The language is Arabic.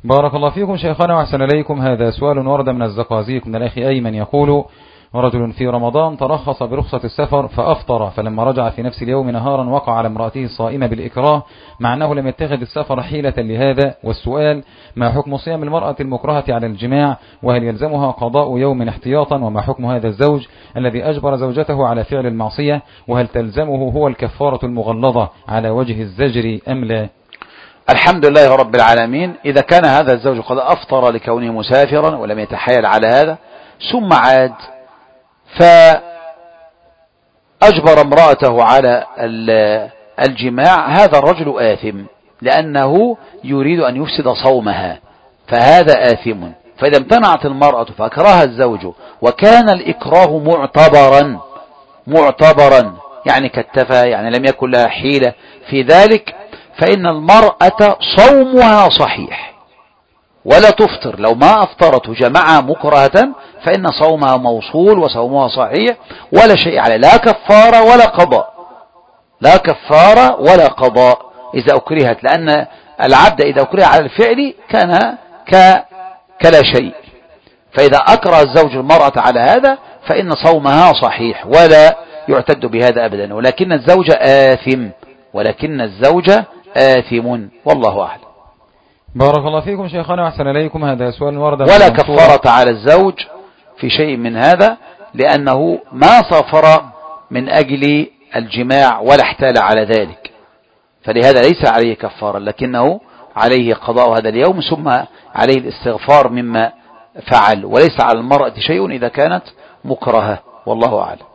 بارك الله فيكم شيخنا وأحسن إليكم. هذا سؤال ورد من الزقازيق من الأخ أيمن يقول: رجل في رمضان ترخص برخصة السفر فأفطر، فلما رجع في نفس اليوم نهارا وقع على امرأته الصائمة بالإكراه، مع أنه لم يتخذ السفر حيلة لهذا. والسؤال: ما حكم صيام المرأة المكرهة على الجماع؟ وهل يلزمها قضاء يوم احتياطا؟ وما حكم هذا الزوج الذي أجبر زوجته على فعل المعصية؟ وهل تلزمه هو الكفارة المغلظة على وجه الزجر أم لا؟ الحمد لله رب العالمين. إذا كان هذا الزوج قد أفطر لكونه مسافرا ولم يتحايل على هذا، ثم عاد فأجبر امرأته على الجماع، هذا الرجل آثم، لأنه يريد أن يفسد صومها، فهذا آثم. فإذا امتنعت المرأة فأكرهها الزوج وكان الإكراه معتبرا يعني كتفها، يعني لم يكن لها حيلة في ذلك، فإن المرأة صومها صحيح ولا تفطر. لو ما أفطرت جمعها مكرهة فإن صومها موصول وصومها صحيح ولا شيء عليه، لا كفارة ولا قضاء إذا أكرهت، لأن العبد إذا أكره على الفعل كان كلا شيء. فإذا أكره الزوج المرأة على هذا فإن صومها صحيح ولا يعتد بهذا أبدا، ولكن الزوج آثم والله أعلم. بارك الله فيكم شيخنا وأحسن إليكم. هذا سؤال ورد ولا كفارة على الزوج في شيء من هذا، لأنه ما سافر من أجل الجماع ولا احتال على ذلك، فلهذا ليس عليه كفارة، لكنه عليه قضاء هذا اليوم ثم عليه الاستغفار مما فعل، وليس على المرأة شيء إذا كانت مكرهة والله أعلم.